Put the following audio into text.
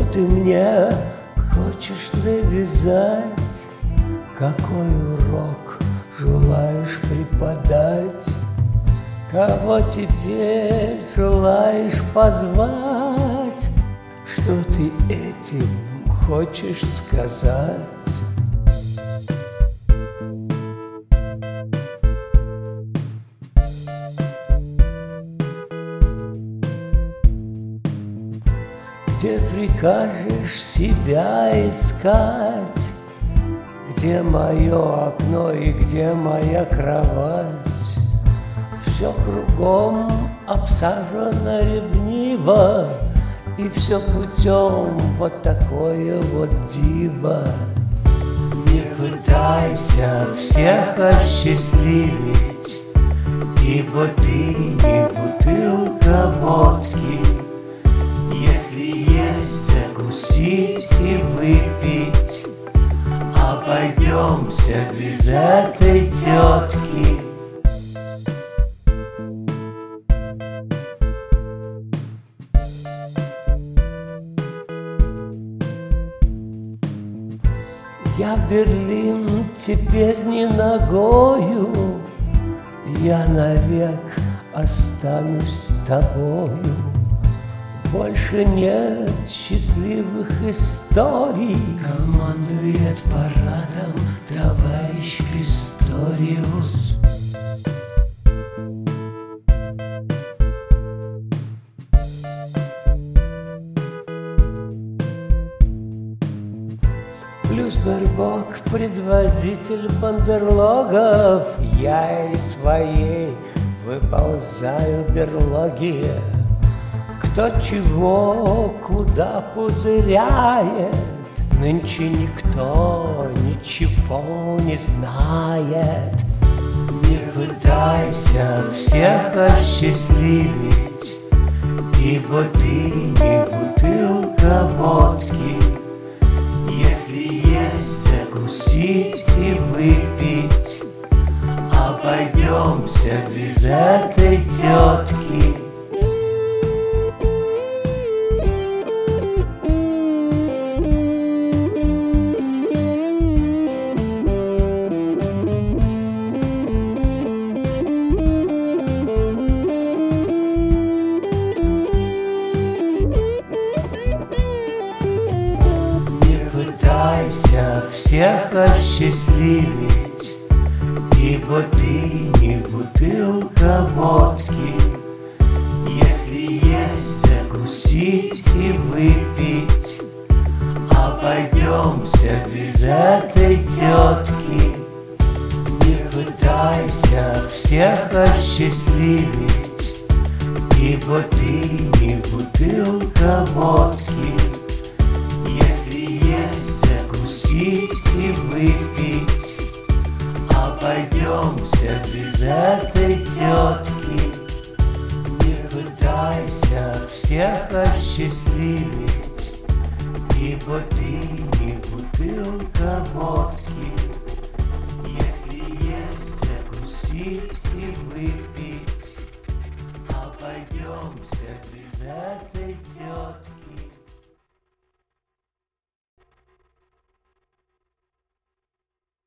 ты мне хочешь навязать? Какой урок желаешь преподать? Кого теперь желаешь позвать? Что ты этим хочешь сказать? Где прикажешь себя искать? Где мое окно и где моя кровать? Все кругом обсажено ревниво, и все путем вот такое вот диво. Не пытайся всех осчастливить, ибо ты не бутылка водки. Если есть закусить и выпить, обойдемся без этой тетки. Я в Берлин теперь не ногою, я навек останусь с тобою. Больше нет счастливых историй. Командует парадом товарищ Писториус. Плюс Бербок, предводитель бандерлогов. Я из своей выползаю берлоги. Кто чего, куда пузыряет, нынче никто ничего не знает. Не пытайся всех осчастливить, ибо ты не бутылка водки. Если есть закусить и выпить, обойдемся без этой тетки. Пытайся всех осчастливить, ибо ты не бутылка водки. Если есть закусить и выпить, обойдемся без этой тетки. Не пытайся всех осчастливить, ибо ты не бутылка водки. Закусить и выпить, обойдемся без этой тетки. Не пытайся всех осчастливить, ибо ты не бутылка водки.